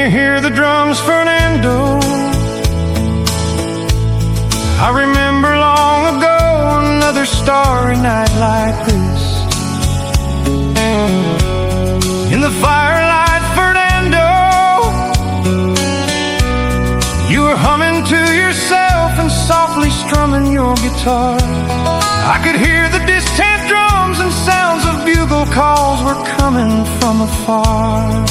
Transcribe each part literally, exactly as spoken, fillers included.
you hear the drums, Fernando? I remember long ago another starry night like this. In the firelight, Fernando, you were humming to yourself and softly strumming your guitar. I could hear the distant drums and sounds of bugle calls were coming from afar.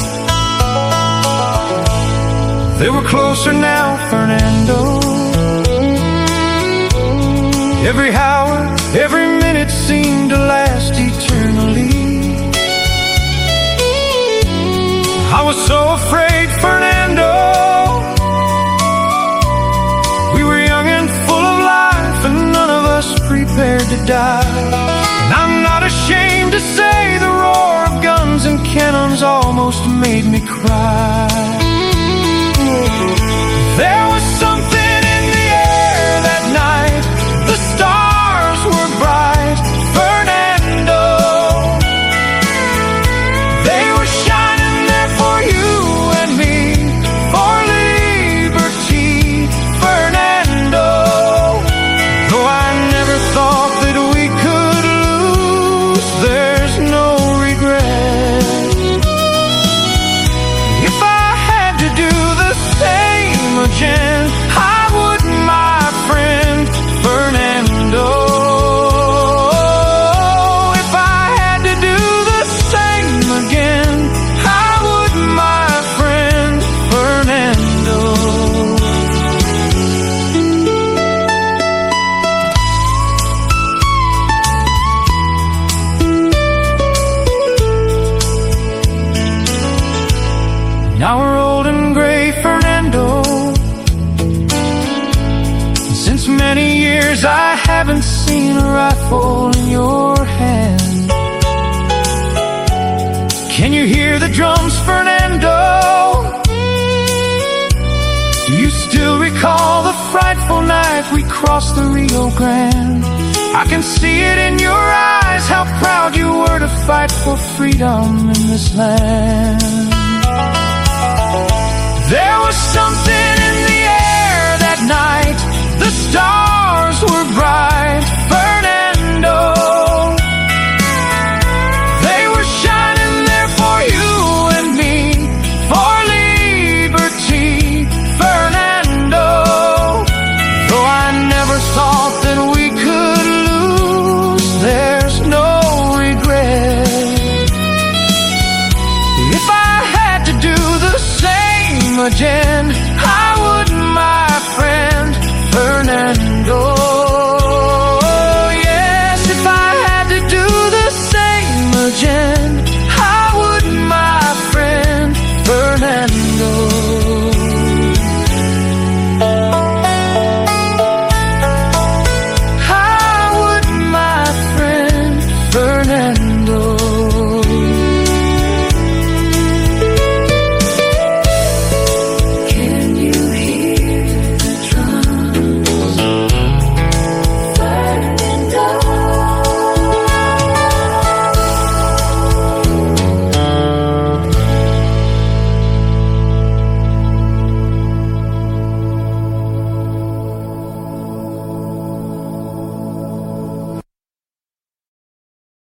They were closer now, Fernando. Every hour, every minute seemed to last eternally. I was so afraid, Fernando. We were young and full of life, and none of us prepared to die. And I'm not ashamed to say the roar of guns and cannons almost made me cry. There was something in the air that night. The stars were bright, Fernando. They were shining there for you and me, for liberty, Fernando. Though I never thought that we could lose, there's no regret. If I had to do the same again, I would, my friend, Fernando. If I had to do the same again, I would, my friend, Fernando. Now we're old and gray, Fernando. Since many years I haven't seen a rifle in your hand. Can you hear the drums, Fernando? Do you still recall the frightful night we crossed the Rio Grande? I can see it in your eyes, how proud you were to fight for freedom in this land. There was something in the air that night. The stars were bright, Fernando. They were shining there for you and me, for liberty, Fernando. Though I never thought that we could lose, there's no regret. If I had to do the same again,